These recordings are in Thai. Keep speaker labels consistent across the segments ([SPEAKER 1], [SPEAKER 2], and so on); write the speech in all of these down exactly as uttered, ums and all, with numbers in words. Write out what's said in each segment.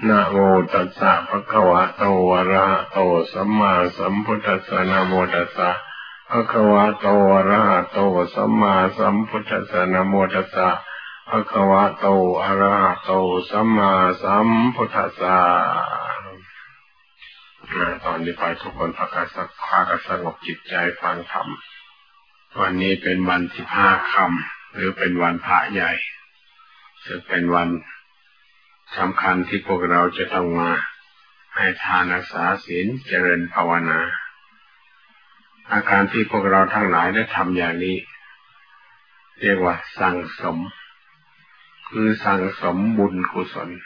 [SPEAKER 1] นะโมตัสสะภะคะวะโตอะระหะโตสัมมาสัมพุทธัสสะนะโมตัสสะภะคะวะโตอะระหะโตสัมมาสัมพุทธัสสะนะโมตัสสะภะคะวะโตอะระหะโตสัมมาสัมพุทธัสสะตอนนี้ไปทุกคนพากันสักพากันสงบจิตใจฟังธรรมวันนี้เป็นวันสิบห้าค่ำหรือเป็นวันพระใหญ่ซึ่งเป็นวันสำคัญที่พวกเราจะต้องมาให้ทานรักษาศีลเจริญภาวนาอาการที่พวกเราทั้งหลายได้ทำอย่างนี้เรียกว่าสั่งสมคือสั่งสมบุญกุศล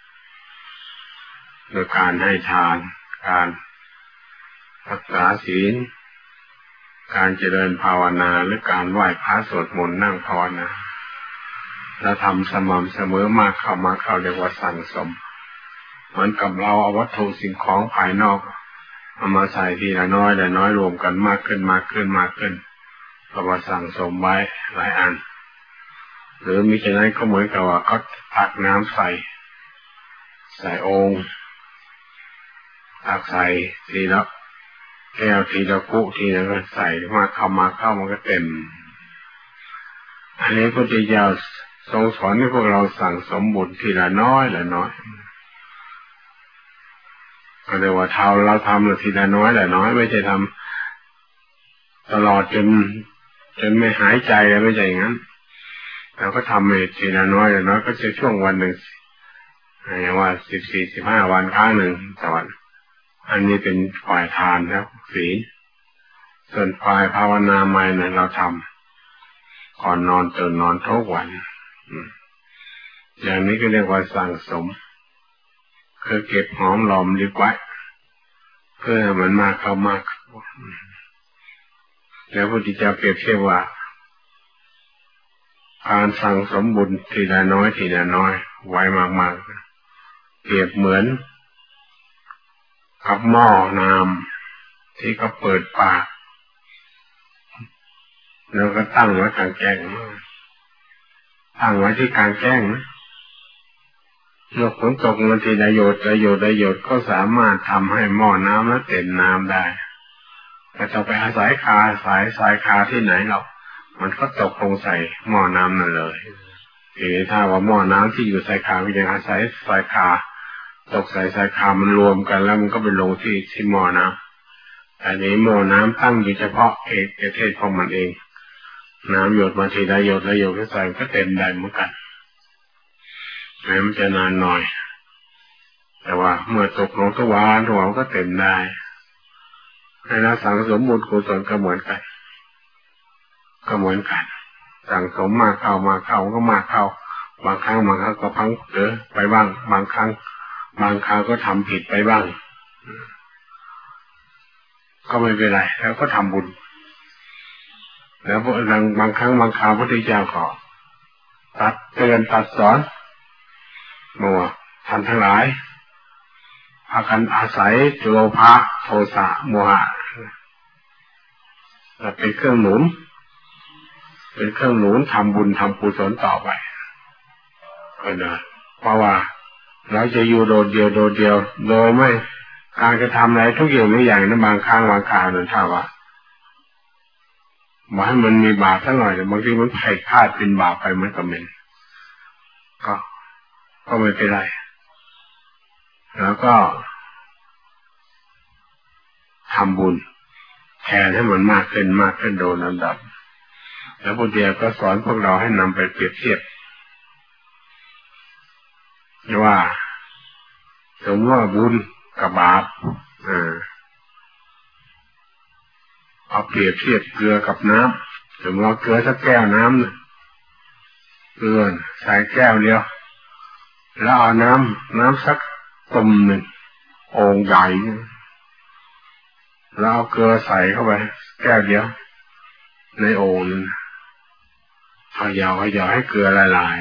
[SPEAKER 1] โดยการให้ทานการรักษาศีลการเจริญภาวนาหรือการไหว้พระสวดมนต์นั่งภาวนาและทำสม่ำเสมอมากเข้ามาเข้าเรียกว่าสั่งสมเหมือนกับเราเอาวัตถุสิ่งของภายนอกเอามาใส่ทีละน้อยละน้อยรวมกันมากขึ้นมากขึ้นมากขึ้นก็ว่าสั่งสมไว้หลายอันหรือมิฉะนั้นก็เหมือนกับว่าเขาตักน้ำใส่ใส่โอ่งตักใส่ทีละแก้วทีละกุทีละก็ใส่มาเข้ามาเข้ามันก็เต็มอันนี้พระพุทธเจ้าทรงสอนให้พวกเราสั่งสมบุญทีละน้อยละน้อยก็เรียกว่าเท่าเราทำทีละน้อยละน้อยไม่ใช่ทำตลอดจนจนไม่หายใจเลยไม่ใช่อย่างนั้นเราก็ทำไปทีละน้อยละน้อยก็จะช่วงวันหนึ่งอย่างว่าสิบสี่สิบห้าวันครั้งหนึ่งต่อวันอันนี้เป็นฝ่ายทานแล้วศีลส่วนฝ่ายภาวนาใหม่เนี่ยเราทำก่อนนอนตื่นนอนทุกวันอย่างนี้ก็เรียกว่าสั่งสมคือเก็บหอมรอมริบไว้เพื่อให้มันมากเข้ามากแล้วพระพุทธเจ้าเปรียบเทียบว่าการสั่งสมบุญทีละน้อยทีละน้อยไว้มากๆเปรียบเหมือนกับหม้อน้ำที่เขาเปิดปากแล้วก็ตั้งไว้กลางแจ้งตั้งไว้ที่กลางแจ้งนะยกฝนตกมาทีละหยดละหยดละหยดก็สามารถทำให้หม้อน้ำนั้นเต็มน้ำได้แต่จะไปอาศัยคาสายสายคาที่ไหนหรอกมันก็ตกลงใส่หม้อน้ำนั่นเลยทีนี้ถ้าว่าหม้อน้ำที่อยู่สายคาก็ยังอาศัยสายคาตกใส่สายคามันรวมกันแล้วมันก็ไปลงที่ที่หม้อน้ำแต่นี้หม้อน้ำตั้งอยู่เฉพาะเอกเทศของมันเองน้ำหยดมาทีละหยดละหยดก็ใส่ก็เต็มได้เหมือนกันแม้มันจะนานหน่อยแต่ว่าเมื่อตกลงทุกวันทุกวันก็เต็มได้ให้เราสั่งสมบุญกุศลก็เหมือนกันก็เหมือนกันสั่งสมมากเข้ามากเข้าก็มากเข้าบางครั้งบางครั้งก็พังเผลอไปบ้างบางครั้งบางคราวก็ทำผิดไปบ้างก็ไม่เป็นไรแล้วก็ทำบุญแล้วบางบางครั้งบางคราวพระพุทธเจ้าก็ตัดเตือนตัดสอนบอกว่าท่านทั้งหลายพากันอาศัยโลภะโทสะโมหะเป็นเครื่องหนุนเป็นเครื่องหนุนทำบุญทำกุศลต่อไปก็นะเพราะว่าเราจะอยู่โดดเดียวโดดเดียวโดยไม่การจะทำอะไรทุกอย่างไม่อย่างนั้นบางครั้งบางคราวนั่นถ้าว่าบอกให้มันมีบาปสักหน่อยแต่บางทีมันไผ่คาดเป็นบาปไปมันก็เป็นก็ก็ไม่เป็นไรแล้วก็ทำบุญแทนให้มันมากขึ้นมากขึ้นโดยลำดับแล้วพระเดียก็สอนพวกเราให้นำไปเปรียบเทียบว่าสมมติว่าบุญกับบาปอ่าเอาเปรียบเทียบเกลือกับน้ำสมมติว่าเกลือสักแก้วน้ำเนี่ยเกลือใส่แก้วเดียวแล้วเอาน้ำน้ำสักตุ่มหนึ่งโอ่งใหญ่แล้วเอาเกลือใส่เข้าไปแก้วเดียวในโอ่งนึงพยายามพยายามให้เกลือละลาย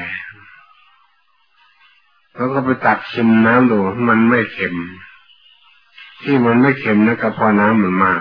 [SPEAKER 1] แล้วก็ไปตักชิมน้ำดูมันไม่เค็มที่มันไม่เค็มนะก็เพราะน้ำมันมาก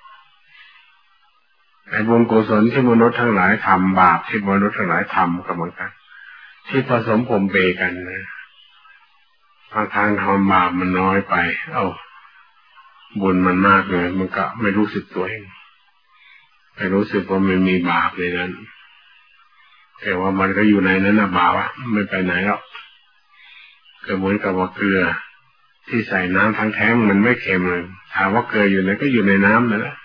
[SPEAKER 1] ไอ้บุญกุศลที่มนุษย์ทั้งหลายทำบาปที่มนุษย์ทั้งหลายทำก็เหมือนกันที่ผสมปนเปกันนะบางครั้งทำบาปมันน้อยไปเอ้าบุญมันมากเลยมันก็ไม่รู้สึกตัวเองไม่รู้สึกว่ามันมีบาปในนั้นแต่ว่ามันก็อยู่ในนั้นนะบาปอะไม่ไปไหนหรอกก็เหมือนกับว่าเกลือที่ใส่น้ำทั้งแท้งมันไม่เค็มเลยถามว่าเกลืออยู่ไหนก็อยู่ในน้ำนั่นแหละ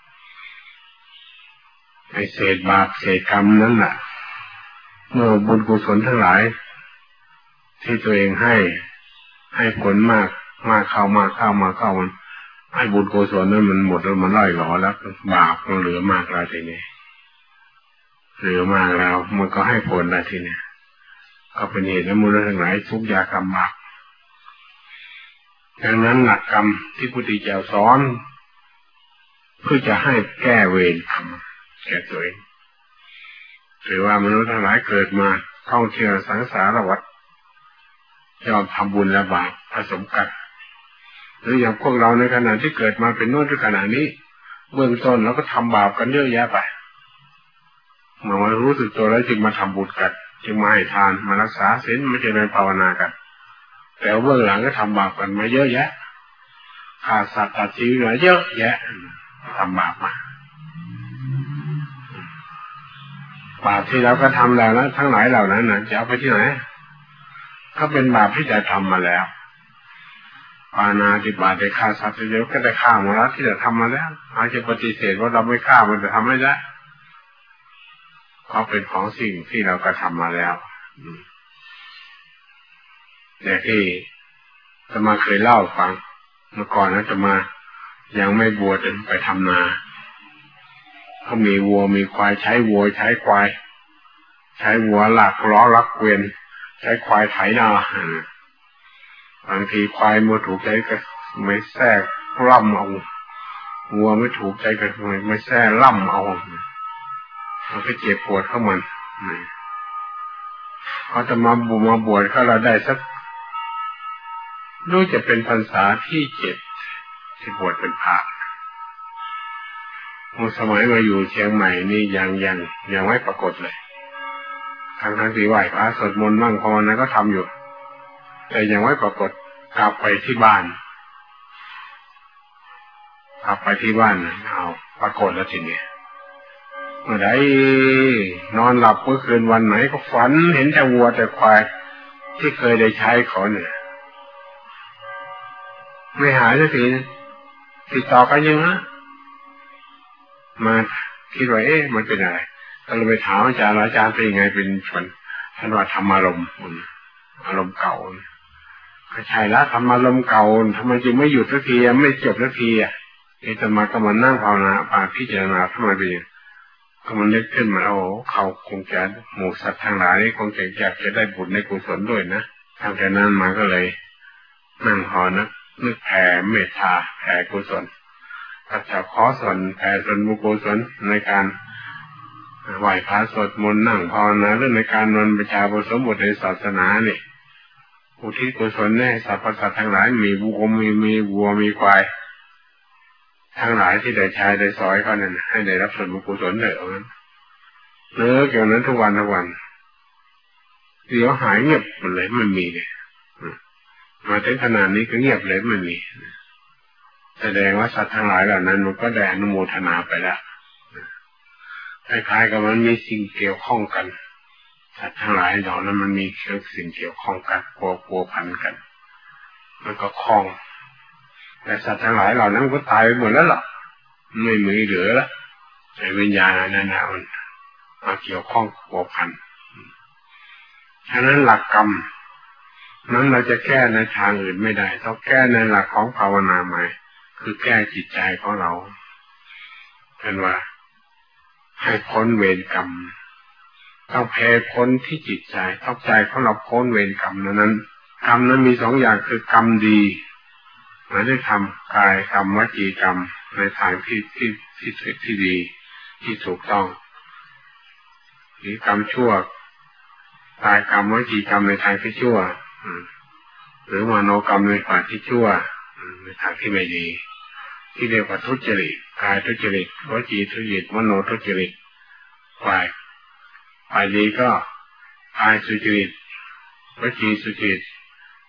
[SPEAKER 1] ไอเศษบาปเศษกรรมนั่นแหละเมื่อบุญกุศลทั้งหลายที่ตัวเองให้ให้ผลมากมากเข้ามากเข้ามาเข้ามันให้บุญกุศลนั้นมันหมดแล้วมันล่อยหลอแล้วบาปมันเหลือมากแล้วทีนี้เหลือมากแล้วมันก็ให้ผลแล้วทีนี้ก็เป็นเหตุให้มูลทั้งหลายทุกข์ยากลำบากดังนั้นหลักกรรมที่พุทธเจ้าสอนเพื่อจะให้แก้เวรกรรมแก่ตัวเองหรือว่ามนุษย์ทั้งหลายเกิดมาท่องเที่ยวสังสารวัฏยอมทำบุญและบาปผสมกันหรืออย่างพวกเราในขณะที่เกิดมาเป็นโน้นในขณะนี้เบื้องต้นเราก็ทำบาปกันเยอะแยะไปเมื่อมารู้สึกตัวแล้วจึงมาทำบุญกันจึงมาให้ทานมารักษาศีลมาเจริญภาวนากันแต่เบื้องหลังก็ทำบาปกันมาเยอะแยะฆ่าสัตว์ตัดชีวิตมาเยอะแยะทำบาปมาบาปที่เราก็ทำแล้วนะทั้งหลายเหล่านั้นนะจะเอาไปที่ไหนก็เป็นบาปที่จะทำมาแล้วปาณาติบาตได้ฆ่าสัตว์เยอะก็ได้ฆ่ามาแล้วที่จะทำมาแล้วอาจจะปฏิเสธว่าเราไม่ฆ่ามันจะทำไม่ได้เขาเป็นของสิ่งที่เราก็ทำมาแล้วแต่ที่จะมาเคยเล่าฟังเมื่อก่อนนะจะมายังไม่บวชไปทำนาเขามีวัวมีควายใช้วัวใช้ควายใช้วัวหลักล้อลักเกวียนใช้ควายไถนาบางทีควายไม่ถูกใจก็ไม่แทรกล่ำเอาวัวไม่ถูกใจก็ไม่ไม่แทรกล่ำเอามันก็เจ็บปวดเข้ามันเขาจะมาบวชมาบวชเขาเราได้สักรู้จะเป็นพรรษาที่เจ็ดที่บวชเป็นพระเมื่อสมัยมาอยู่เชียงใหม่นี่ยังยังยังไม่ปรากฏเลยทางทางที่ไหว้พระสวดมนต์บ้างภาวนาก็ทำอยู่แต่ยังไม่ปรากฏกลับไปที่บ้านกลับไปที่บ้านเอาปรากฏแล้วทีนี้เมื่อใดนอนหลับเมื่อคืนวันไหนก็ฝันเห็นแต่วัวแต่ควายที่เคยได้ใช้เขาเนี่ยไม่หายสักทีติดต่อกันยังนะมาคิดว่าเอ๊ะมันเป็นอะไรก็เลยไปถามอาจารย์อาจารย์เป็นยังไงเป็นฝนท่านว่าธรรมารมณ์อารมณ์เก่าก็ใช่ละธรรมารมณ์เก่าทำไมจึงไม่หยุดสักทีไม่จบสักทีอ่ะไอ้ธรรมะก็มานั่งภาวนาปาพิจารณาทำไมเป็นก็มันนึกขึ้นมาโอ้เขาคงจะหมู่สัตว์ทั้งหลายคงจะอยากจะได้บุญในกุศลด้วยนะทางจากนั้นมาก็เลยนั่งภาวนานึกแผ่เมตตาแผ่กุศลก็จะขอส่วนแผ่ส่วนบุญกุศลในการไหว้พระสวดมนต์นั่งภาวนาหรือในการนอนประชาอุปสมบทในศาสนาเนี่ยอุทิศกุศลแน่สรรพสัตว์ทั้งหลายมีวัวมีมีวัวมีควายทั้งหลายที่ได้ชายได้สอยเขานั่นให้ได้รับส่วนบุญกุศลเถอะนั้นเนื้อเกี่ยวนั้นทุกวันทุกวันเดี๋ยวหายเงียบหมดเลยไม่มีเลยมาถึงขนาดนี้ก็เงียบเลยไม่มีแสดงว่าสัตว์ทั้งหลายเหล่านั้นมันก็ได้อนุโมทนาไปแล้วคล้ายๆกับมันมีสิ่งเกี่ยวข้องกันสัตว์ทั้งหลายเหล่านั้นมันมีเรื่องสิ่งเกี่ยวข้องกันพัวพัวพันกันมันก็คล้องแต่สัตว์ทั้งหลายเหล่านั้นก็ตายไปหมดแล้วหรอไม่มีเหลือแล้วไอ้วิญญาณนั่นนะมันมาเกี่ยวข้องพัวพันฉะนั้นหลักกรรมนั้นเราจะแก้ในทางอื่นไม่ได้ต้องแก้ในหลักของภาวนาใหม่คือแก้จิตใจของเราเป็นว่าให้พ้นเวรกรรมต้องแพ้พ้นที่จิตใจต้องใจของเราพ้นเวรกรรมนั้นกรรมนั้นมีสองอย่างคือกรรมดีหมายถึงทำกายกรรมวจีกรรมในทางที่ที่ที่ที่ดีที่ถูกต้องหรือกรรมชั่วกายกรรมวจีกรรมในทางที่ชั่วหรือมโนกรรมในทางที่ชั่วในทางที่ไม่ดีที่เรียกว่าทุจริตกายทุจริตวจีทุจริตมโนทุจริตฝ่ายฝ่ายดีก็กายสุจริตวจีสุจริต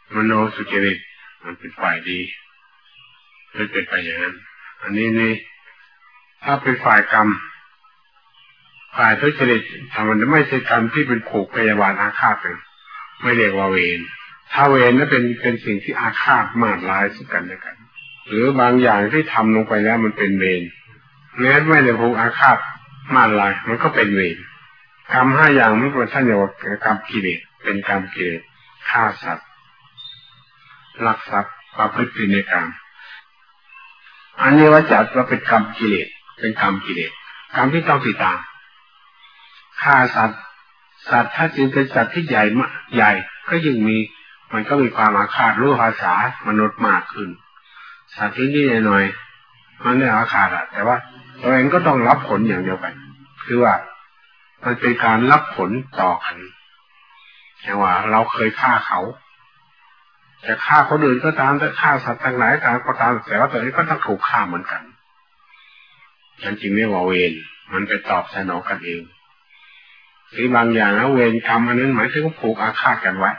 [SPEAKER 1] มโนสุจริตมันเป็นฝ่ายดีไม่เป็นไปอย่างนั้นอันนี้นี่ถ้าเป็นฝ่ายกรรมฝ่ายทุจริตทำมันไม่ใช่กรรมที่เป็นผูกพยาบาทอาฆาตกันไม่เรียกว่าเวรถ้าเวรนั้นเป็นเป็นสิ่งที่อาฆาตมาดร้ายซึ่งกันและกันหรือบางอย่างที่ทำลงไปแล้วมันเป็นเวรแม้ไม่ได้ผูกอาฆาตมาดร้ายมันก็เป็นเวรกรรมห้าอย่างมันเป็นท่านเรียกว่ากรรมกิเลสเป็นกรรมกิเลสฆ่าสัตว์ลักทรัพย์ประพฤติผิดในกรรมอันนี้ว่าจัดว่าเป็นกรรมกิเลสเป็นกรรมกิเลสกรรมที่ต้องติดตามฆ่าสัตว์สัตว์ถ้าจึงเป็นสัตว์ที่ใหญ่มากใหญ่ก็ยิ่งมีมันก็มีความอาฆาตรู้ภาษามนุษย์มากขึ้นสัตว์ที่นี่หน่อยมันไม่อาฆาตอะแต่ว่าตัวเองก็ต้องรับผลอย่างเดียวกันคือว่ามันเป็นการรับผลต่อกันอย่างว่าเราเคยฆ่าเขาจะฆ่าคนอื่นก็ตามแต่ฆ่าสัตว์ต่างหลายต่างก็ตามแต่ว่าตัวเองก็ต้องถูกฆ่าเหมือนกันฉันจริงไม่ว่าเวรมันไปตอบสนองกันเองหรือบางอย่างนะเวรกรรมอันนั้นหมายถึงผูกอาฆาตกันไว้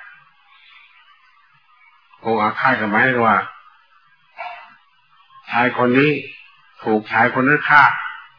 [SPEAKER 1] ผูกอาฆาตกันไว้ว่าชายคนนี้ถูกชายคนนั้นฆ่า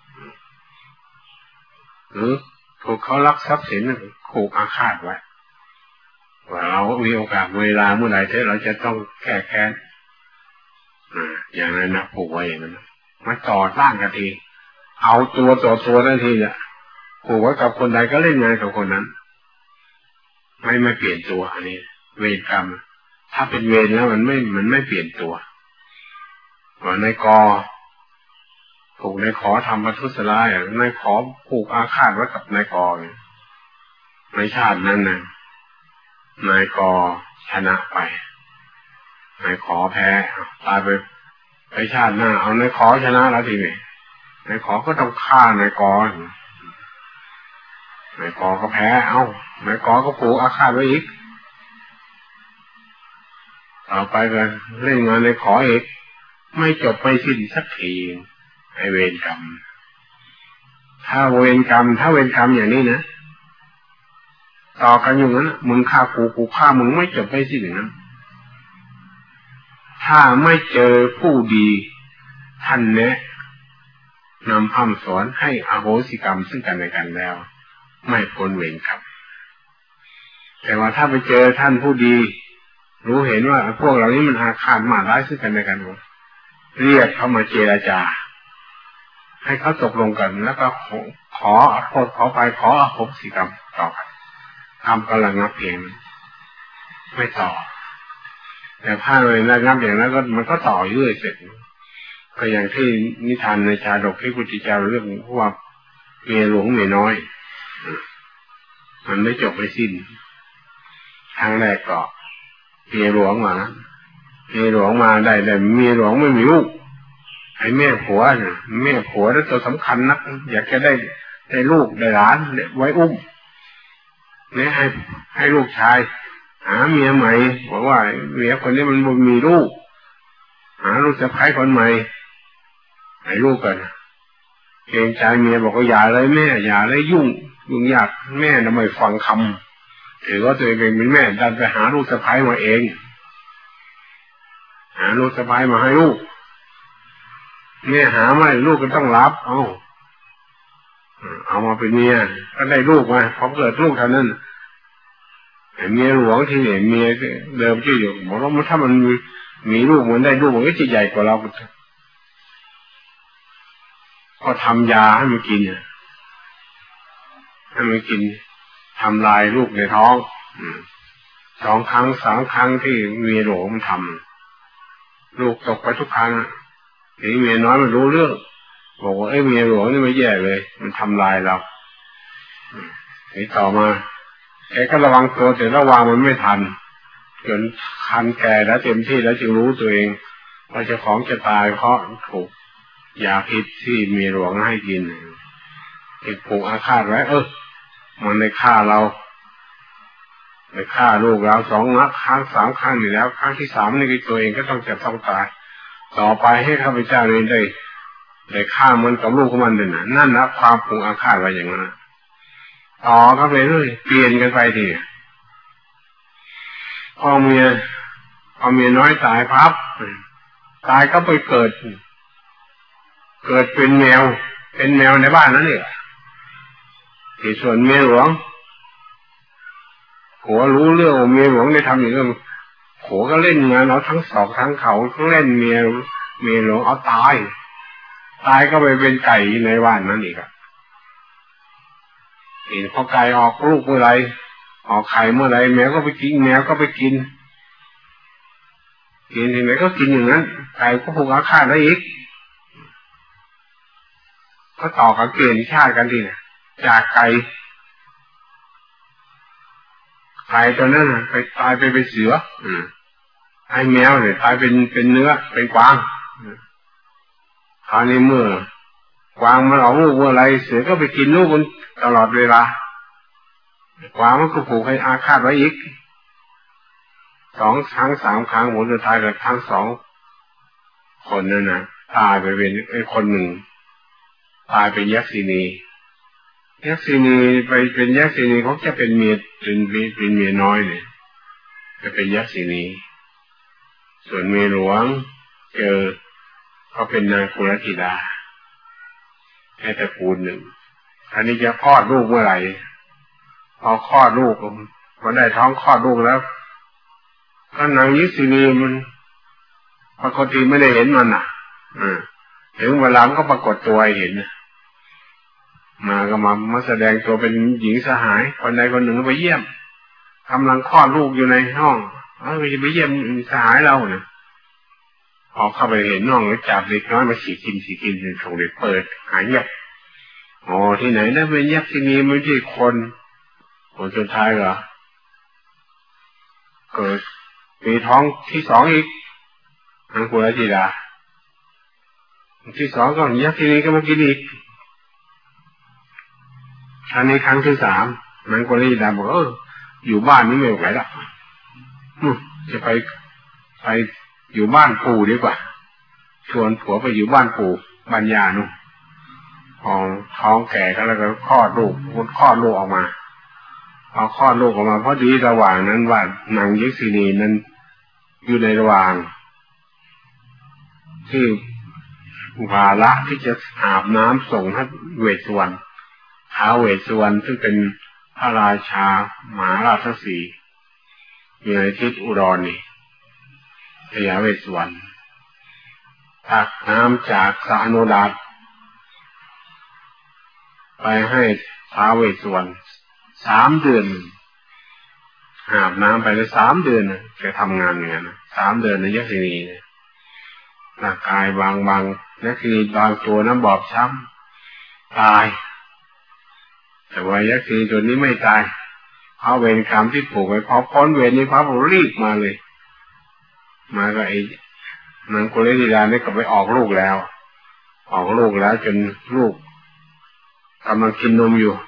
[SPEAKER 1] หรือถูกเขาลักทรัพย์สินผูกอาฆาตไว้ว่าเรามีโอกาสเวลาเมื่อไหร่ที่เราจะต้องแก้แค้นอย่างนั้นนะผูกไว้อย่างนั้นมันต่อต้านกันทีเอาตัวต่อตัวนั่นทีอ่ะผูกไว้กับคนใดก็เล่นงานกับคนนั้นไม่ไม่เปลี่ยนตัวอันนี้เวรกรรมถ้าเป็นเวรแล้วมันไม่มันไม่เปลี่ยนตัวว่าในกอถูกในขอทำประทุษร้ายในขอผูกอาฆาตไว้กับนายกอในชาตินั้นนะนายกอชนะไปนายขอแพ้ตายไปไปชาติหน้าเอานายขอชนะแล้วทีนี้นายขอก็ต้องฆ่านายกอนายกอก็แพ้เอ้านายกอก็ผูกอาฆาตไว้อีกต่อไปก็เล่นงานนายขออีกไม่จบไม่สิ้นสักทีไอเวรกรรมถ้าเวรกรรมถ้าเวรกรรมอย่างนี้นะต่อกันอย่างนั้นมึงฆ่ากูกูฆ่ามึงไม่จบไม่สิ้นอย่างนั้นถ้าไม่เจอผู้ดีท่านแนะนำคำสอนให้อโหสิกรรมซึ่งกันและกันแล้วไม่พ้นเวรกรรมแต่ว่าถ้าไปเจอท่านผู้ดีรู้เห็นว่าพวกเรานี้มันอาฆาตมาร้ายซึ่งกันและกันเรียกเขามาเจรจาให้เขาตกลงกันแล้วก็ขอขอโทษขอไปขออโหสิกรรมต่อกันทำกำลังงับเองไม่ต่อแต่ถ้าเลยระงับอย่างนั้นก็มันก็ต่อเรื่อยเสร็จก็อย่างที่นิทานในชาดกที่พุทธเจ้าเรื่องว่าเมียหลวงเมียน้อยมันไม่จบไม่สิ้นครั้งแรกก็เมียหลวงมาเมียหลวงมาได้แต่เมียหลวงไม่มีลูกไอ้แม่ผัวเนี่ยแม่ผัวแล้วตัวสำคัญนักอยากจะได้ได้ลูกได้หลานไว้อุ้มเนี่ยให้ให้ลูกชายหาเมียใหม่บอกว่าเมียคนนี้มันบ่มีลูกหาลูกสะใภ้คนใหม่ให้ลูกกันเกรงใจเมียบอกว่าอย่าเลยแม่อย่าเลยยุ่งยุ่งยากแม่ทำไมฟังคำถือว่าตัวเองเป็นแม่ดันไปหาลูกสะใภ้มาเองหาลูกสะใภ้มาให้ลูกแม่หาไม่ลูกก็ต้องรับเอาเอามาเป็นเมียก็ได้ลูกมาพอเกิดลูกเท่านั้นเมียหลวงที่เนี่ยเมียเดิมชื่ออยู่บอกว่าถ้ามันมีมีลูกมันได้ลูกมันก็จะใหญ่กว่าเราก็ทำยาให้มันกินให้มันกินทำลายลูกในท้องสองครั้งสามครั้งที่เมียหลวงมันทำลูกตกไปทุกครั้งนี่เมียน้อยมันรู้เรื่องบอกว่าไอ้เมียหลวงนี่ไม่แย่เลยมันทำลายเรานี่ต่อมาแกก็ระวังตัวแต่ระวังมันไม่ทันจนคันแก่แล้วเต็มที่แล้วจึงรู้ตัวเองว่าเจ้าของจะตายเพราะถูกยาพิษที่เมียหลวงให้กินติดผูกอาฆาตไว้เออมันได้ฆ่าเราได้ฆ่าลูกเราสองนัดครั้งสามครั้งอยู่แล้วครั้งที่สามนี่ตัวเองก็ต้องจะต้องตายต่อไปให้ข้าพเจ้านี้ได้ได้ฆ่ามันกับลูกของมันด้วยนะนั่นนะความผูกอาฆาตไว้อย่างนั้นต่อเข้าไปเรื่อยเปลี่ยนกันไปทีพ่อเมียพอเมียน้อยตายพับตายก็ไปเกิดเกิดเป็นแมวเป็นแมวในบ้านนั่นเองที่ส่วนเมียหลวงผัวรู้เรื่องเมียหลวงได้ทำอย่างนั้นผัวก็เล่นงานเอาทั้งศอกทั้งเขาทั้งเล่นเมียเมียหลวงเอาตายตายก็ไปเป็นไก่ในบ้านนั่นอีกอ่ะเห็นพอไก่ออกลูกเมื่อไรออกไข่เมื่อไรแมวก็ไปกินแมวก็ไปกินกินที่ไหนก็กินอย่างนั้นไก่ก็ผูกอาฆาตได้อีกก็ต่อกับเกณฑ์ชาติกันทีเนี่ยจากไก่ไก่ตัวนั้นไปตายไปเป็นเสืออืมไอ้แมวเนี่ยตายเป็นเป็นเนื้อเป็นกวางคราวนี้เมื่อกวางมันออกลูกเมื่อไรเสือก็ไปกินลูกมันตลอดเวลากวางมันก็ผูกให้อาฆาตไว้อีกสองครั้งสามครั้งหมดสุดท้ายกับทั้งสองคนนั่นนะตายไปเป็นไอ้คนหนึ่งตายเป็นยักษินียักษินีไปเป็นยักษินีเขาจะเป็นเมียเป็นเป็นเมียน้อยเนี่ยจะเป็นยักษินีส่วนเมียหลวงเจอเขาเป็นนางกุลธิดาแค่ตระกูลหนึ่งอันนี้จะคลอดลูกเมื่อไหร่พอคลอดลูกมันได้ท้องคลอดลูกแล้วก็นางยักษินีมันปกติไม่ได้เห็นมันอ่ะถึงเวลามันก็ปรากฏตัวให้เห็นมาก็มามาแสดงตัวเป็นหญิงสหายคนใดคนหนึ่งไปเยี่ยมกำลังคลอดลูกอยู่ในห้องเออไปไปเยี่ยมสหายเราเนี่ยพอเข้าไปเห็นน้องแล้วจับเด็กน้อยมาฉีกกินฉีกกินจนส่งเด็กเปิดหายเงียบโอ้ที่ไหนนะเป็นยักษ์ที่นี่ไม่ใช่คนคนสุดท้ายเหรอเกิดมีท้องที่สองอีกนางกุลธิดาที่สองก็ยักษ์ที่นี่ก็มากินอีกอันนี้ครั้งที่สามนางกุลธิดาบอกเอออยู่บ้านนี่ไม่ไหวละจะไปไปอยู่บ้านปู่ดีกว่าชวนผัวไปอยู่บ้านปู่บ้านยานุ่มพอท้องแก่ก็แล้วก็คลอดลูกมันคลอดลูกออกมาพอคลอดลูกออกมาพอดีระหว่างนั้นว่านางยักษินีนั้นอยู่ในระหว่างที่วาระที่จะอาบน้ำส่งให้เวสสุวรรณท้าวเวสสุวรรณซึ่งเป็นพระราชามหาราชสีห์อยู่ในทิศอุดรนี่พญาเวสสุวรรณตักน้ำจากสระอโนดาตไปให้ท้าวเวสสุวรรณสามเดือนอาบน้ำไปเลยสามเดือนนะแกทำงานอย่างนั้นนะสามเดือนในยักษินีเนี่ยร่างกายบางบางยักษินีบางตัวน้ำบอบช้ำตายแต่ว่ายักษินีตัวนี้ไม่ตายเขาเวรกรรมที่ผูกไว้พอพ้นเวรนี้พระบุรีบมาเลยมาก็ไอ้นางกุลธิดาเนี่ยก็ไปออกลูกแล้วออกลูกแล้วจนลูกกำลังกินนมอยู่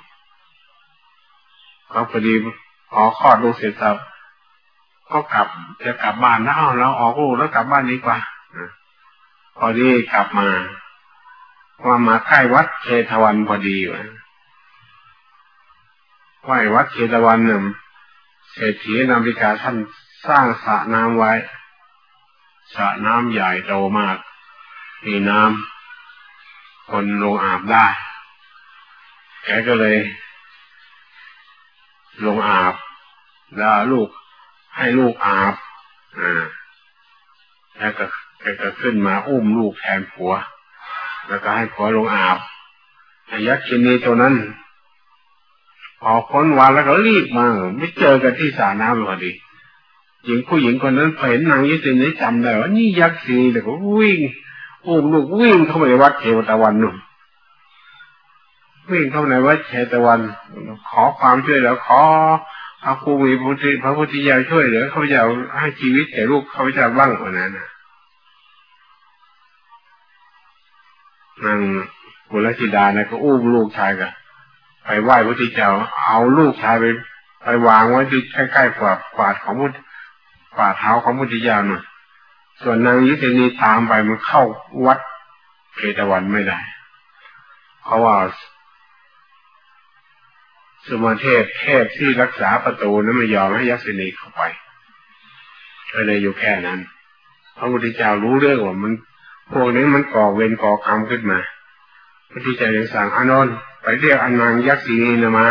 [SPEAKER 1] เขาพอดีพอคลอดลูกเสร็จแล้วก็กลับจะกลับบ้านแล้วเราออกลูกแล้วกลับบ้านดีกว่าพอดีกลับมาว่ามาใกล้วัดเชตวันพอดีวะไหว้วัดเชตวันเนี่ยเศรษฐีนามิกาท่านสร้างสระน้ำไว้สระน้ำใหญ่โตมากมีน้ำคนลงอาบได้แกก็เลยลงอาบแล้วลูกให้ลูกอาบอ่าแล้วก็แกก็ขึ้นมาอุ้มลูกแทนผัวแล้วก็ให้ผัวลงอาบยักษินีตัวนั้นพอพ้นวันแล้วก็รีบมาไม่เจอกันที่สระน้ำพอดีหญิงผู้หญิงคนนั้นเห็นนางยักษินีจำได้ว่านี่ยักษินีแต่ก็วิ่งอุ้มลูกวิ่งเข้าไปในวัดเทวตะวันนุ่มวิ่งเข้าในวัดเชตวันขอความช่วยเหลือขอพระผู้มีพระพุทธพระพุทธเจ้าช่วยเหลือเขาจะให้ชีวิตแก่ลูกเขาจะบ้างกว่านั้นนะนางกุลธิดาเนี่ยก็อุ้มลูกชายกันไปไหว้พระพุทธเจ้าเอาลูกชายไปไปวางไว้ที่ใกล้ๆฝาฝาดของพุทธฝาเท้าของพุทธเจ้าหน่อยส่วนนางยักษินีตามไปมันเข้าวัดเชตวันไม่ได้เพราะว่าสมเทพเทพที่รักษาประตูนั้นไม่ยอมให้ยักษินีเข้าไปก็เลยอยู่แค่นั้นพระพุทธเจ้ารู้เรื่องว่ามันพวกนี้มันก่อเวรก่อกรรมขึ้นมาพระพุทธเจ้าเลยสั่งอานนท์ไปเรียกอนางยักษินีม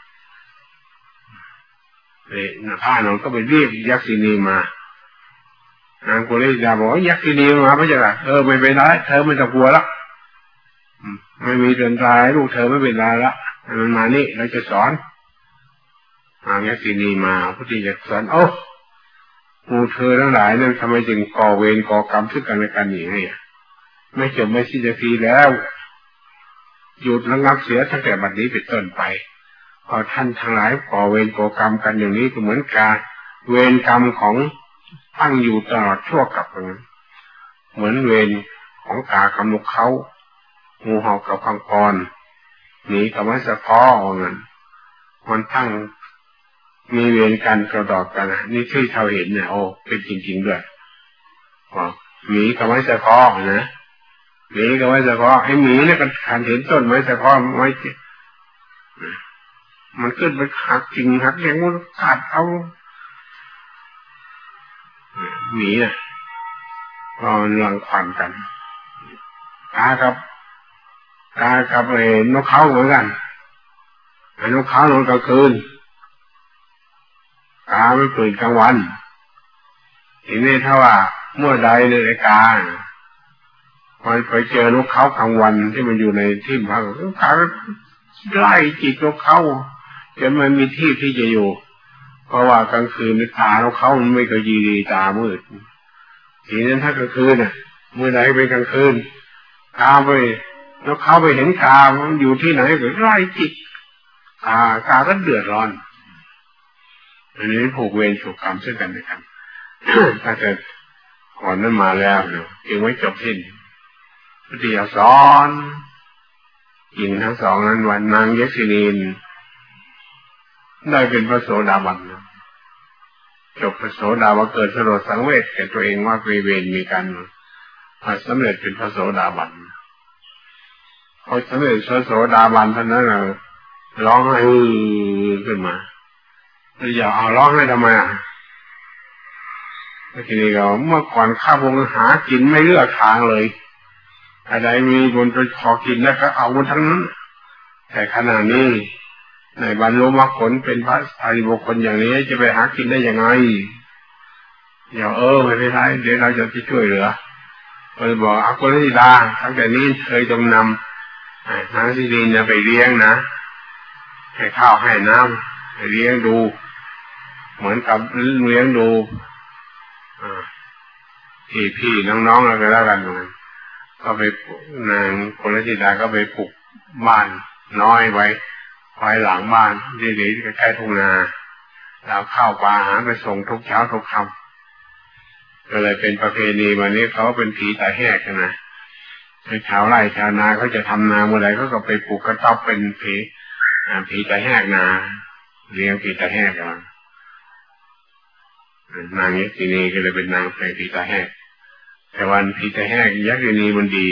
[SPEAKER 1] เอ้พระอานนท์ก็ไปเรียกยักษินีมานางกุลิดาบอกยักษินีมาพระเจ้าเออไม่เป็นไรเธอไม่ต้องกลัวละไม่มีเดินตายลูกเธอไม่เป็นไรละมันมานี่เราจะสอนนางยักษินีมาพระพุทธเจ้าสอนโอ้หมู่เธอทั้งหลายนั้นทำไมจึงก่อเวรก่อกรรมซึ่งกันและกันอย่างนี้ไม่จบไม่สิ้นสักทีแล้วหยุดระงับเสียตั้งแต่บัดนี้เป็นต้นไปพอท่านทั้งหลายก่อเวรก่อกรรมกันอย่างนี้ก็เหมือนการเวรกรรมของตั้งอยู่ตลอดชั่วกับนั้นเหมือนเวรของกากับนกเขางูเห่ากับพังกรหนีกับไม้สะท้อเงินมันตั้งมีเวรกันกระดอกกันนะนี่ที่เราเห็นเนี่ยโอ้เป็นจริงๆด้วยหมีกับไม้สะท้อนะหมีกับไม้สะท้อไอ้หมีเนี่ยกันขันเห็นต้นไม้สะท้อไม้มันขึ้นไปหักกิ่งหักแยงมันขาดเอาหมีน่ะก็รังควันกันกากับกากับไอ้นกเขาเหมือนกันไอ้นกเขานอนกลางคืนกาไม่ตื่นกลางวันทีนี้ถ้าว่าเมื่อใดในรายการมันไปเจอนกเขากลางวันที่มันอยู่ในที่พักกาไล่จิกนกเขาจนมันมีที่ที่จะอยู่เพราะว่ากลางคืนในตานกเขามันไม่เคยดีตามืดทีนั้นถ้ากลางคืนน่ะเมื่อใดเป็นกลางคืนกาไปนกเขาไปเห็นกามันอยู่ที่ไหนก็ไล่จิกกากาก็เดือดร้อนอันนี้ผูกเวรผูกกรรมซึ่งกันและกันถ้าเกิดก่อนนั้นมาแล้วเนาะยังไม่จบสิ้นพระเจ้าสอนหญิงทั้งสองนั้นวันนางยักษินีได้เป็นพระโสดาบันจบพระโสดาบันเกิดสลดสังเวชแก่ตัวเองว่ามีเวรมีกันสำเร็จเป็นพระโสดาบันพอสำเร็จพระโสดาบันท่านนั้นร้องไห้ขึ้นมาอย่าเอาร้องให้ทำไมอ่ะทีนี้ก็เมื่อก่อนข้าพงหากินไม่เลือกทางเลยอะไรมีบนไปขอกินแล้วก็เอาหมดทั้งนั้นแต่ขณะนี้ในบรรลุมรรคผลเป็นพระอริยบุคคลอย่างนี้จะไปหากินได้ยังไงอย่าเออไม่เป็นไรเดี๋ยวเราจะที่ช่วยเหลือเลยบอกอากุลธิดาตั้งแต่นี้เคยจงนำนางสิรินไปเลี้ยงนะให้ข้าวให้น้ำให้เลี้ยงดูเหมือนกับเลี้ยงดูพี่พี่น้องๆอะไรแล้วกันก็ไปนางกุลธิดาก็ไปปลูกบ้านน้อยไว้ไว้หลังบ้านดีๆใกล้ทุ่งนาแล้วข้าวปลาอาหารไปส่งทุกเช้าทุกค่ำก็เลยเป็นประเพณีวันนี้เขาเป็นผีตาแหกนะชาวไร่ชาวนาเขาจะทำนาเมื่อไรเขาก็ไปปลูกกระต๊อบเป็นผีผีตาแหกนาเลี้ยงผีตาแหกกันนางยักษินีก็เลยเป็นนางเป็นผีตาแหกแต่วันผีตาแหกยักษินีมันดี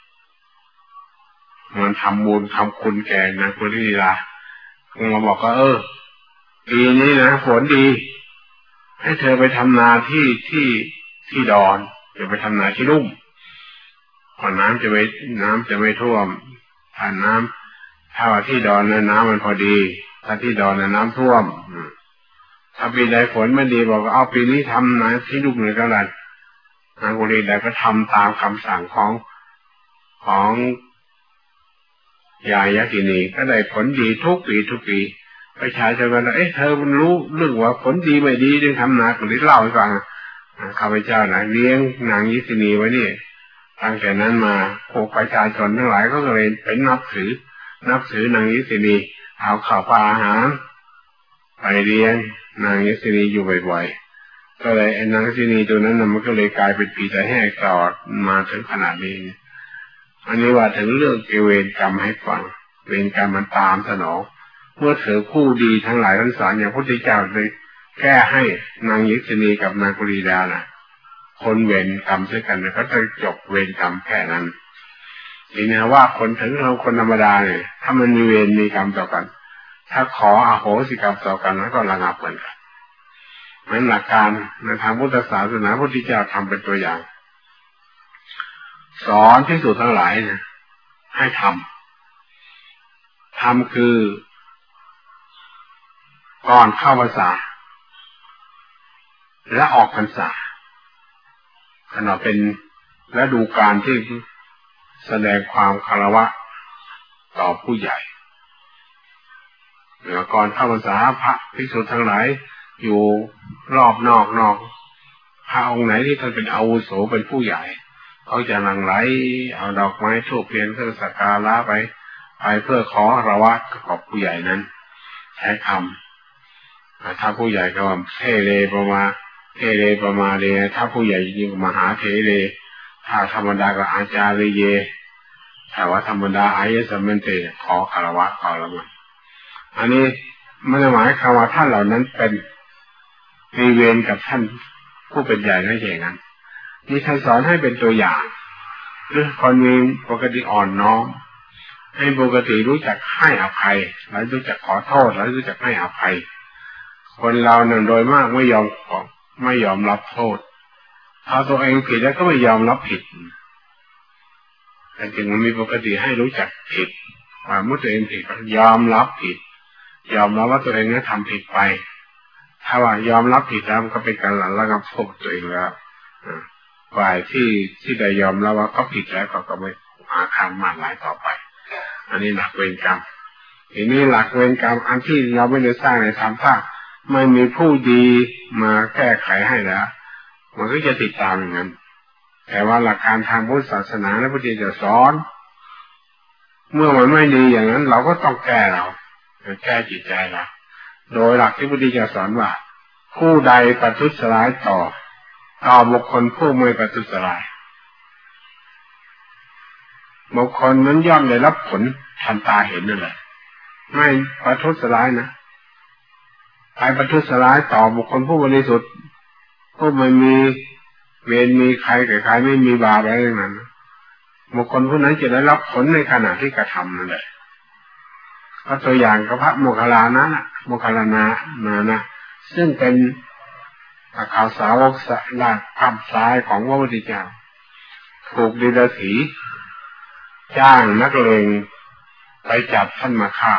[SPEAKER 1] มันทำบุญทำคุณแก่นางกุลธิดาคงมาบอกว่าเออปีนี้นะฝนดีให้เธอไปทำนาที่ที่ที่ดอนอย่าไปทำนาที่ลุ่มพอน้ำจะไม่น้ำจะไม่ท่วมถ้าน้ำถ้าว่าที่ดอนนะน้ำมันพอดีถ้าที่ดอนนะน้ำท่วมถ้าปีใดฝนไม่ดีบอกว่าเอาปีนี้ทำนาที่ลุ่มเลยก็ได้นางกุลธิดาก็ทำตามคำสั่งของของยายยักษินีก็ได้ผลดีทุกปีทุกปีประชาชนก็เอ๊ะเธอมันรู้เรื่องว่าผลดีไม่ดีจึงทำนาก็เลยเล่าให้ฟังข้าพเจ้านะเลี้ยงนางยักษินีไว้นี่ตั้งแต่นั้นมาพวกประชาชนทั้งหลายก็เลยเป็นนับถือนับถือนางยักษินีเอาข้าวปลาอาหารไปเลี้ยงนางยักษินีอยู่บ่อยๆก็เลยไอ้นางยักษินีตัวนั้นมันก็เลยกลายเป็นผีตาแหกตลอดมาถึงขนาดนี้อันนี้ว่าถึงเรื่องเวรกรรมให้ฟังเวรกรรมมันตามสนองเมื่อเธอคู่ดีทั้งหลายทั้งสารอย่างพระพุทธเจ้าเลยแก้ให้นางยักษินีกับนางกุลธิดาน่ะคนเวรกรรมด้วยกันก็จะจบเวรกรรมแค่นั้นทีนี้ว่าคนถึงเราคนธรรมดาเนี่ยถ้ามันมีเวรมีกรรมต่อกันถ้าขออโหสิกรรมต่อกันแล้วก็ระงับเหมือนกันมันหลักการในทางพุทธศาสนาพระพุทธเจ้าทำเป็นตัวอย่างสอนภิกษุทั้งหลายเนี่ยให้ทำทำคือก่อนเข้าพรรษาและออกพรรษาขณะเป็นฤดูกาลที่แสดงความคารวะต่อผู้ใหญ่แล้วก่อนเข้าพรรษาพระภิกษุทั้งหลายอยู่รอบนอกนอกพระองค์ไหนที่ท่านเป็นอาวุโสเป็นผู้ใหญ่เขาจะหลั่งไหลเอาดอกไม้ธูปเทียนเครื่องสักการะไปไปเพื่อขอคารวะกับผู้ใหญ่นั้นใช้คำถ้าผู้ใหญ่ก็ว่าเทเลประมาเทเลประมาเรถ้าผู้ใหญ่จริงๆมหาเทเลถ้าธรรมดาก็อาจารย์เยถ้าว่าธรรมดาอายสมันเตขอคารวะขอละมันอันนี้ไม่ได้หมายความว่าท่านเหล่านั้นเป็นมีเวรกับท่านผู้เป็นใหญ่ไม่ใช่งั้นนี่ท่านสอนให้เป็นตัวอย่างหรือคนมีปกติอ่อนน้อมให้ปกติรู้จักให้อภัยและรู้จักขอโทษและรู้จักให้อภัยคนเราเนี่ยโดยมากไม่ยอมขอไม่ยอมรับโทษถ้าตัวเองผิดแล้วก็ไม่ยอมรับผิดแต่จึงมันมีปกติให้รู้จักผิดว่าเมื่อตัวเองผิดก็ยอมรับผิดยอมรับว่าตัวเองนั้นทำผิดไปถ้าว่ายอมรับผิดแล้วมันก็เป็นการละระงับโทษตัวเองแล้วฝ่ายที่ที่ได้ยอมรับว่าก็ผิดแล้วก็ก็ไม่อาฆาตมาร้ายต่อไปอันนี้หลักเวรกรรมทีนี้หลักเวรกรรมอันที่เราไม่ได้สร้างในธรรมถ้าไม่มีผู้ดีมาแก้ไขให้แล้วมันก็จะติดตามอย่างนั้นแต่ว่าหลักการทางพุทธศาสนาและพระพุทธเจ้าสอนเมื่อมันไม่ดีอย่างนั้นเราก็ต้องแก้เราแก้จิตใจเราโดยหลักที่พระพุทธเจ้าสอนว่าผู้ใดประทุษร้ายต่อต่อบุคคลผู้ไม่ประทุษร้ายบุคคลนั้นย่อมได้รับผลทันตาเห็นนั่นแหละไม่ประทุษร้ายนะใครประทุษร้ายต่อบุคคลผู้บริสุทธิ์ผู้ไม่มีเวรมีใครกับใครไม่มีบาปอะไรทั้งนั้นบุคคลผู้นั้นจะได้รับผลในขณะที่กระทำนั่นแหละก็ตัวอย่างกับพระโมคคัลลานะนะโมคคัลลานะนะนะซึ่งเป็นข่าวสาวกสลากข้ามซ้ายของพระพุทธเจ้าถูกฤาษีจ้างนักเลงไปจับท่านมาฆ่า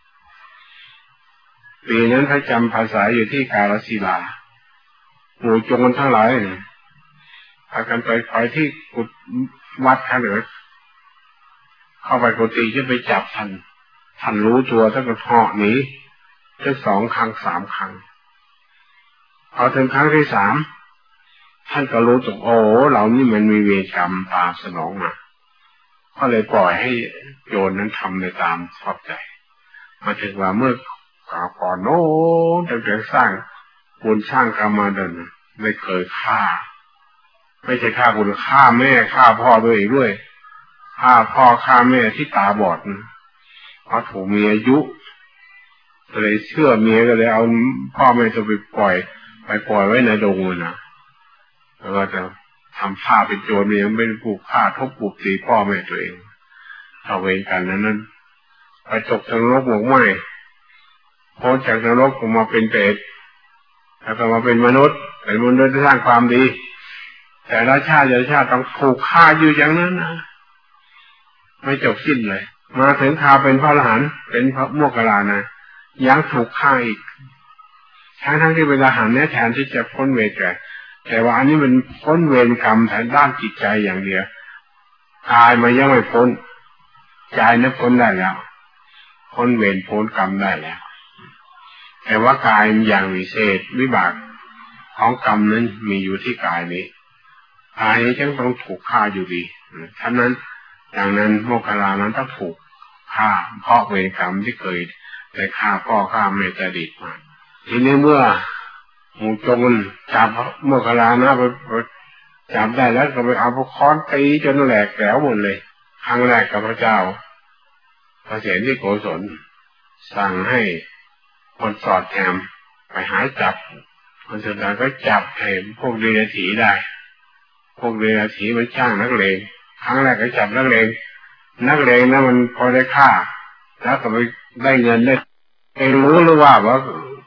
[SPEAKER 1] ปีนั้นพระจำภาษาอยู่ที่กาฬสีลาหมู่โจรทั้งหลายพากันไปคอยที่กุฏวัดท่านเหนือเข้าไปกุฏิจะไปจับท่านท่านรู้ตัวท่านก็เหาะหนีได้สองครั้งสามครั้งพอถึงครั้งที่สามท่านก็รู้ตัวโอ้เรานี่มันมีเวรกรรมตามสนองมาก็เลยปล่อยให้โจรนั้นทำในตามชอบใจมาถึงว่าเมื่อก่อนโน้ตั้งแต่สร้างบุญสร้างกรรมมาเดินไม่เคยฆ่าไม่ใช่ฆ่าบุญฆ่าแม่ฆ่าพ่อด้วยอีกด้วยฆ่าพ่อฆ่าแม่ที่ตาบอดเพราะถูกเมียยุเลยเชื่อเมียก็เลยเอาพ่อแม่จะไปปล่อยไปปล่อยไว้ในดงเลยนะแล้วก็จะทำฆ่าเป็นโจรเมียไม่ผูกฆ่าทุบปลุกตีพ่อแม่ตัวเองเอาเวรกันนั้นนั้นไปตกนรกหมกไหมพ้นจากนรกผมมาเป็นเปรตแล้วก็มาเป็นมนุษย์เป็นมนุษย์ที่สร้างความดีแต่ละชาติละชาติต้องถูกฆ่าอยู่อย่างนั้นนะไม่จบสิ้นเลยมาถึงข่าวเป็นพระอรหันต์เป็นพระโมคคัลลานะยังถูกฆ่าอีกทั้งทั้งที่เป็นอรหันต์เนี่ยแทนที่จะพ้นเวรกรรมแต่ว่าอันนี้มันพ้นเวรกรรมทางด้านจิตใจอย่างเดียวกายมันยังไม่พ้นใจนั้นพ้นได้แล้วพ้นเวรพ้นกรรมได้แล้วแต่ว่ากายอย่างวิเศษวิบากของกรรมนั้นมีอยู่ที่กายนี้กายนี้จึงต้องถูกฆ่าอยู่ดีฉะนั้นอย่างนั้นโมคคัลลานั้นต้องถูกฆ่าเพราะเวรกรรมที่เคยได้ฆ่าพ่อฆ่าแม่แต่เด็กมาทีนี้เมื่อหมู่โจรจับโมคคัลลานะไปจับได้แล้วก็ไปเอาพวกค้อนตีจนแหลกแหลวหมดเลยครั้งแรกกับพระเจ้าพระเสนที่โกศลสั่งให้คนสอดแนมไปหาจับคนสุดท้ายก็จับให้พวกเดรัจฉีได้พวกเดรัจฉีมันจ้างนักเลงครั้งแรกก็จับนักเลงนักเลงนะมันพอได้ฆ่าแล้วก็ไปได้เงินได้เองรู้หรือว่าว่า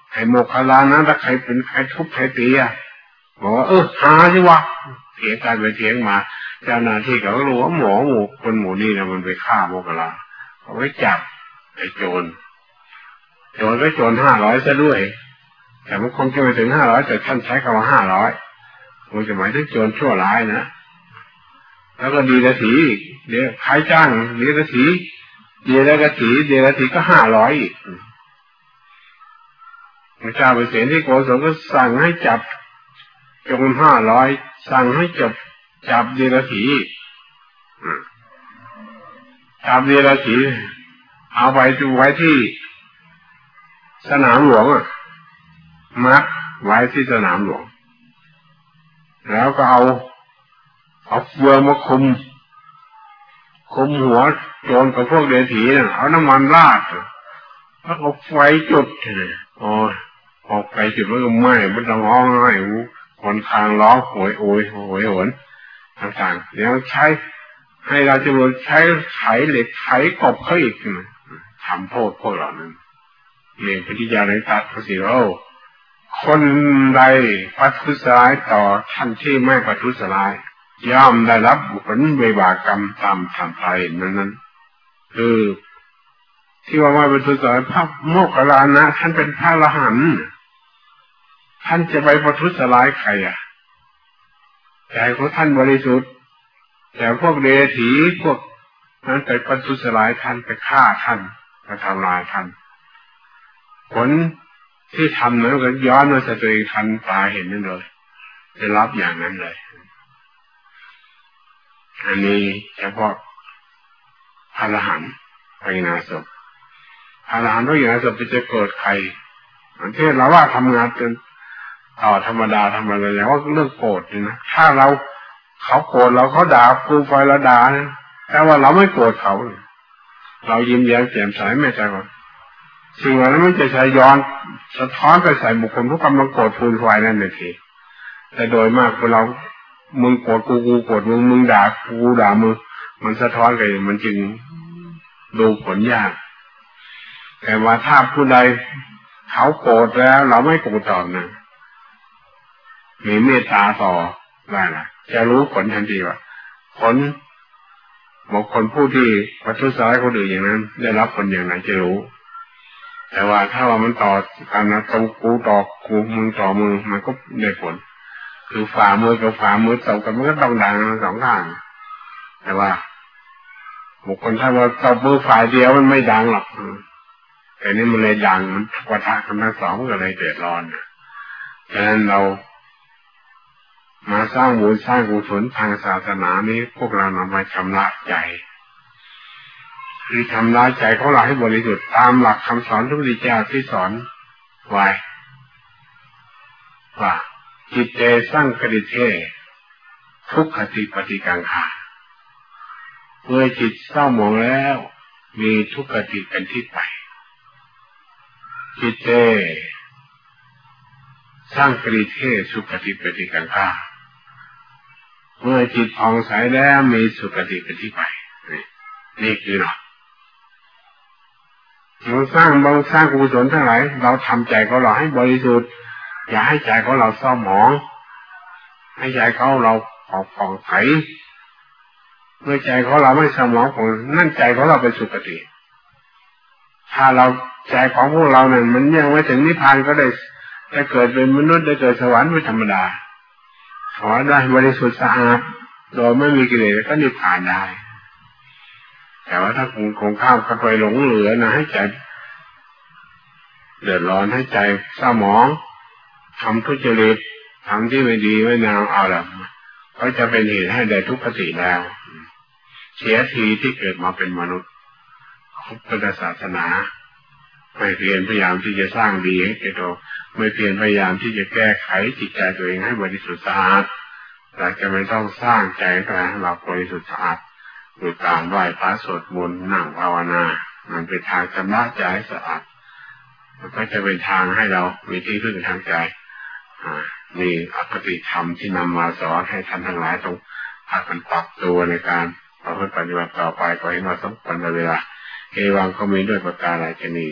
[SPEAKER 1] ไอ้โมกขลานะถ้าใครเป็นใครทุบใครตีอ่ะบอกว่าเออหาสิวะเถียงกันไปเถียงมาเจ้าหน้าที่เขาก็รู้ว่าหมอหมู่คนหมู่นี่นะมันไปฆ่าโมกขลาเขาไปจับไอ้โจรโจรก็โจรห้าร้อยซะด้วยแต่มันคงจะไม่ถึงห้าร้อยแต่ท่านใช้คำว่าห้าร้อยคงจะหมายถึงโจรชั่วร้ายนะแล้วก็ดีละสีเดี๋ยวใครจ้างดีละสีดีละกะสีดีละสีก็ห้าร้อยอีกพระเจ้าเปรตที่โกศลก็สั่งให้จับโจรห้าร้อยสั่งให้จับจับดีละสีจับดีละสีเอาไปจูไว้ที่สนามหลวงอ่ะมัดไว้ที่สนามหลวงแล้วก็เอาเอาเฟืองมาคุมคุมหัวโจรกับพวกเดรัจฉีน่ะเอาน้ำมันราดแล้วเอาไฟจุดอ๋อออกไปจุดแล้วก็ไหม้มันร้องไห้คนคางร้องโหยโอยโหยโหนต่างๆเดี๋ยวใช้ให้ราชบุตรใช้ไขเหล็กไขกบเขาอีกทำโทษพวกเหล่านั้นเรียนปฏิญาณตัดภาษีเราคนใดประทุษร้ายต่อท่านที่ไม่ประทุษร้ายย่อมได้รับผลวิบากกรรมตามทางไปนั้นนั้นคือที่ว่าไม่ประทุษร้ายพระโมคคัลลานะท่านเป็นพระอรหันต์ท่านจะไปประทุษร้ายใครอ่ะใจของท่านบริสุทธิ์แต่พวกเดรัจฉีพวกนั้นไปประทุษร้ายท่านไปฆ่าท่านไปทำลายท่านผลที่ทำนั้นก็ย้อนมาจากตัวเองทันตาเห็นนั่นเลยจะรับอย่างนั้นเลยอันนี้เฉพาะพระอรหันต์พระอนาศพพระอรหันต์พระอนาศพจะเกิดใครประเทศเราว่าทำงานจนต่อธรรมดาทำอะไรแล้วว่าเรื่องโกรธนี่นะถ้าเราเขาโกรธเราเขาด่าครูไฟเราด่านะแต่ว่าเราไม่โกรธเขาเรายิ้มแย้มแจ่มใสไม่ใช่ว่าสิ่งเหล่านั้นมันจะใช้ย้อนสะท้อนไปใส่บุคคลผู้กำลังโกรธฟูนไฟนั่นเลยทีแต่โดยมากเรามึงโกรธกูกูโกรธมึงมึงด่ากูด่ามึงมันสะท้อนไปมันจึงดูผลยากแต่ว่าถ้าผู้ใดเขาโกรธแล้วเราไม่โกรธตอบนะมีเมตตาต่อได้นะจะรู้ผลทันทีว่าผลบุคคลผู้ที่ประทุษร้ายคนอื่นอย่างนั้นได้รับผลอย่างไรจะรู้แต่ว่าถ้าว่ามันต่อกันนะตรงกูต่อกูมึงต่อมือมันก็ได้ผลคือฝ่ามือกับฝ่ามือตบกันมันก็ต้องดังสองข้างแต่ว่าบุคคลถ้าว่าตบมือฝ่ายเดียวมันไม่ดังหรอกแต่นี่มันเลยดังมันปะทะกันทั้งสองก็เลยเดือดร้อนฉะนั้นเรามาสร้างบุญสร้างกุศลทางศาสนานี้พวกเรานำมาชำระใจคือทำร้ายใจของเราให้บริสุทธิ์ตามหลักคำสอนพระพุทธเจ้าที่สอนไว้ว่าจิตเตสร้างกริเททุกขติปฏิกังขาเมื่อจิตเศร้าหมองแล้วมีทุกขติเป็นที่ไปจิตเตสร้างกริเทสุขติปฏิกังขาเมื่อจิตผ่องใสแล้วมีสุขติเป็นที่ไปนี่คือหลักเราสร้างบางสร้างกุศลทั้งหลายเราทำใจของเราให้บริสุทธิ์อย่าให้ใจของเราเศร้าหมองให้ใจของเราผ่องใสเมื่อใจของเราไม่เศร้าหมองของนั่นใจของเราเป็นสุขติถ้าเราใจของพวกเราเนี่ยมันยังไม่ถึงนิพพานก็ได้ได้เกิดเป็นมนุษย์ได้เกิดสวรรค์เป็นธรรมดาขอได้บริสุทธิ์สะอาดโดยไม่มีกิเลสก็นิพพานได้แต่ว่าถ้าคงคงข้ามกันไปหลงเหลือนะให้ใจเดือดร้อนให้ใจเศร้าหมองทำทุจริตทำที่ไม่ดีไม่งามเอาละก็จะเป็นเหตุให้ได้ทุกขติแล้วเสียทีที่เกิดมาเป็นมนุษย์พุทธศาสนาไม่เพียรพยายามที่จะสร้างดีให้แก่ตัวไม่เพียรพยายามที่จะแก้ไขจิตใจตัวเองให้บริสุทธิ์สะอาดเราจะไม่ต้องสร้างใจตัวให้เราบริสุทธิ์สะอาดโดยการไหว้พระสวดมนต์นั่งภาวนามันเป็นทางชำระใจให้สะอาดมันก็จะเป็นทางให้เรามีที่พึ่งทางใจนี่อคติธรรมที่นำมาสอนให้ท่านทั้งหลายต้องพากันปรับตัวในการประพฤติปฏิบัติต่อไปก็เห็นว่าสมควรเวลาเอวังก็มีด้วยประการอะไรชนี